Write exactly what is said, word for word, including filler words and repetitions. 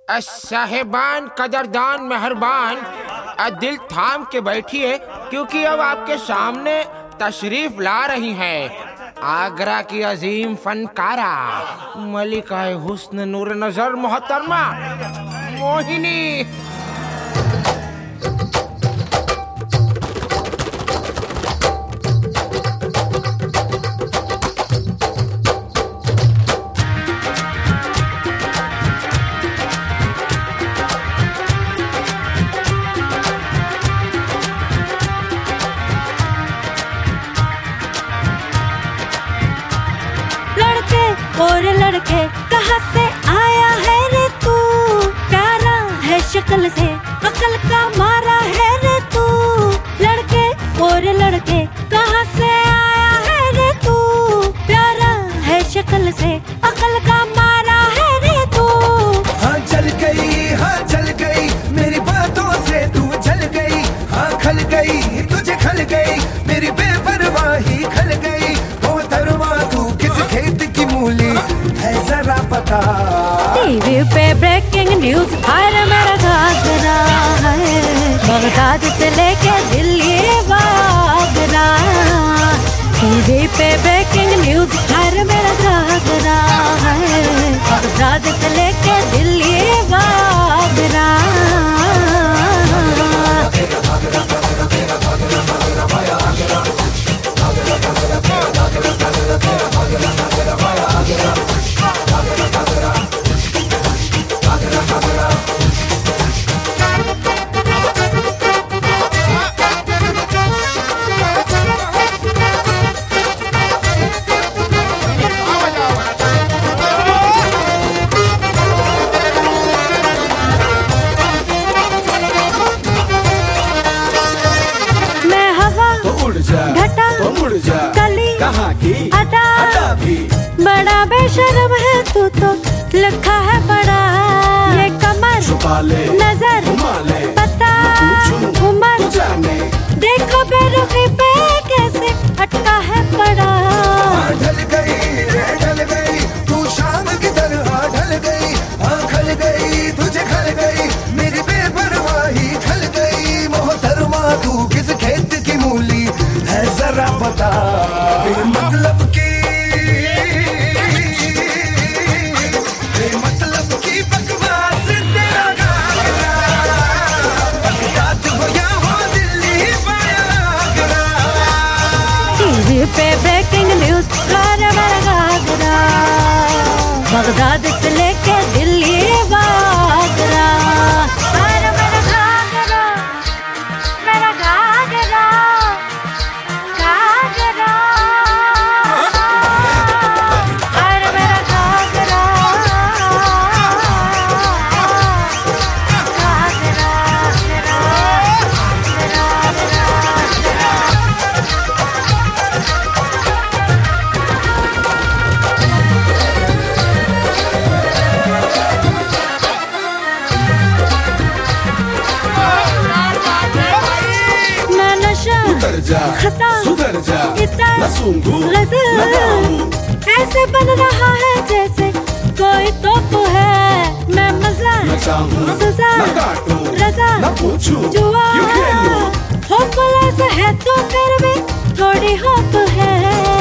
साहेबान, कदरदान, मेहरबान, दिल थाम के बैठिए, क्योंकि अब आपके सामने तशरीफ ला रही हैं आगरा की अजीम फनकारा मलिका हुस्न नूर नजर मोहतरमा मोहिनी। और लड़के कहाँ से आया है रे तू, प्यारा है शक्ल से अकल का मारा है रे तू। लड़के और लड़के कहाँ से आया है रे तू, प्यारा है शक्ल से अकल का मारा है रे तू। हाँ चल गई, हाँ चल गई, मेरी बातों से तू जल गई। हाँ खल गई, तुझे खल गई, मेरी बेपरवाही खल गई। मोहतरमा तू किस खेत की मूली है जरा पता। टीवी पे ब्रेकिंग न्यूज, हर मेरा घाघरा है, बगदाद से लेके दिल्ली आगरा। टीवी पे ब्रेकिंग न्यूज, हर मेरा घाघरा है, बगदाद से लेके दिल्ली आगरा। घटा तो मुड़ जा, कली कहाँ की अदा, अदा भी। बड़ा बेशर्म है तू तो लिखा है बड़ा। ये कमर छुपा ले, नजर घुमा ले, पता उमर जाने। देखो बेरुखी पे कैसे अटका है बड़ा। ढल गई रे ढल गई, तू शाम की तरह ढल गई। हाँ खल गई, तुझे खल गई, मेरी बेपरवाही खल गई। मोहतरमा तू किस खेत की मूली है जरा पता। मतलब की मतलब की बकवास तेरा गाना, बगदाद हो या हो दिल्ली आगरा। टीवी पे ब्रेकिंग न्यूज, हर मेरा घाघरा, बगदाद से लेके दिल्ली आगरा। हर मेरा घाघरा, मेरा घाघरा, घाघरा, हर मेरा घाघरा, उतर जा, खता, सुधर जा, इतर, न सूंघू, नजर, न गाऊं। ऐसे बन रहा है जैसे कोई तोप है। मैं मजा न चाहूं, सजा न काटूं, रजा न पूछूं, जुआ यूं खेलूं। होपलेस है तो फिर भी थोड़ी होप है।